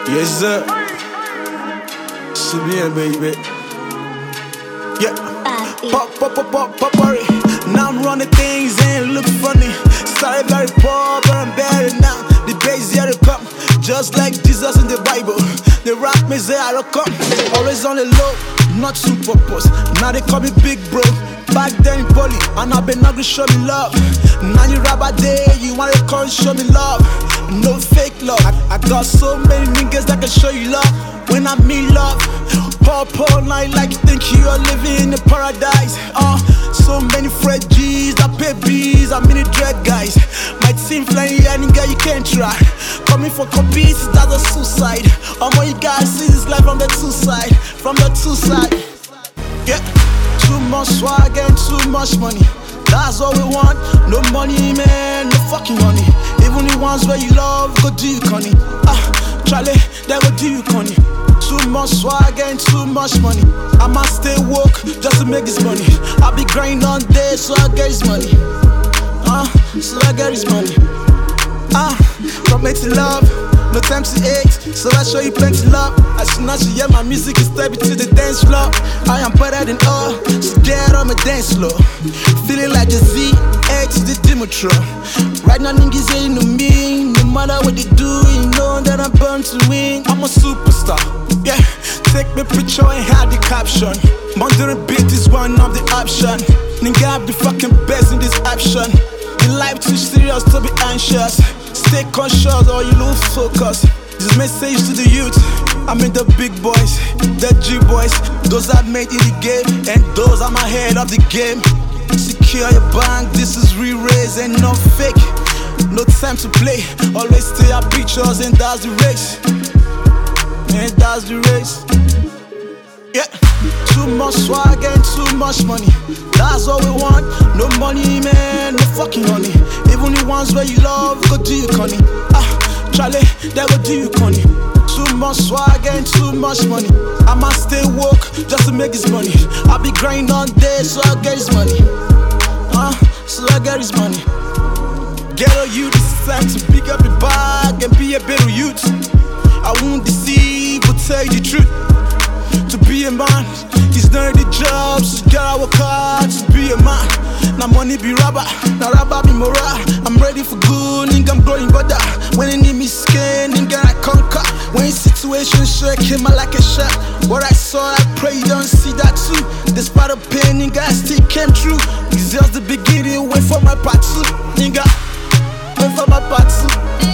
Yes, sir. C'est bien, baby. Yeah. Pop, worry. Now I'm running things and look funny. Started very poor, but I'm better now. The days yet to come, just like Jesus in the Bible. They rap me, say I don't come. Always on the low, not too purpose. Now they call me big bro. Back then in poly, and I've been not gonna show me love. Now you rap a day, you wanna come show me love. No fake love. I got so many niggas that can show you love. When I mean love, pop all night like you think you are living in a paradise. So many Fred G's, I pay B's, I'm in the dread guys. My team flying here, nigga, you can't try. Coming for copies, that's a suicide. All you guys see this life from the two side, Yeah, too much swag and too much money. That's all we want. No money, man, no fucking money. Even the ones where you love, go do you, Connie. Charlie, they go do you, Connie. Too much swag and too much money. I must stay woke just to make this money. I be grinding on day so I get this money. So I get this money. From 8 to love, no time to hate, so I show you plenty love. As soon as you hear my music, you step into the dance floor. I am better than all, so get on my dance floor. Feeling like the Z, A to the Dimitro. Right now niggas ain't no me, no matter what they do, you know that I'm born to win. I'm a superstar, yeah. Take me picture and hide the caption. Wondering beat is one of the option. Nigga, I be fucking best in this action. Your life too serious to be anxious. Stay conscious or you lose focus. This message to the youth, I mean the big boys, the G boys. Those that made in the game and those I'm ahead of the game. Secure your bank, this is re-raise and not fake. No time to play, always stay at pictures and that's the race. And that's the race. Yeah, too much swag and too much money. That's all we want. No money, man, no fucking money. Even the ones where you love, go do you, Connie. Charlie, they go do you, Connie. Too much swag and too much money. I must stay woke just to make this money. I be grinding on day so I get this money. So I get this money. Get on you, this is time to pick up the bag and be a better youth. I won't deceive, but tell you the truth. To be a man, it's not the job, so you gotta work hard to be a man. Now money be rubber, now rubber be moral. I'm ready for good, nigga, I'm growing better. When you need me skin, nigga, I conquer. When situation shake him like a shot. What I saw, I pray you don't see that too. Despite the pain, nigga, I still came true. It's just the beginning, wait for my part two, nigga. Wait for my part two.